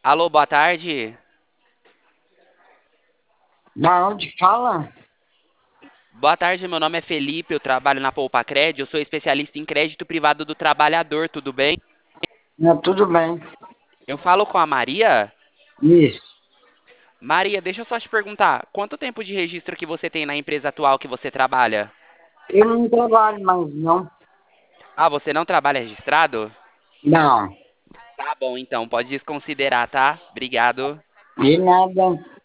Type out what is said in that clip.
Alô, boa tarde. Da onde fala? Boa tarde, meu nome é Felipe, eu trabalho na Poupa Cred, eu sou especialista em crédito privado do trabalhador, tudo bem? Tudo bem. Eu falo com a Maria. Isso. Maria, deixa eu só te perguntar, quanto tempo de registro que você tem na empresa atual que você trabalha? Eu não trabalho mais, não. Ah, você não trabalha registrado? Não. Tá bom, então, pode desconsiderar, tá? Obrigado. De nada.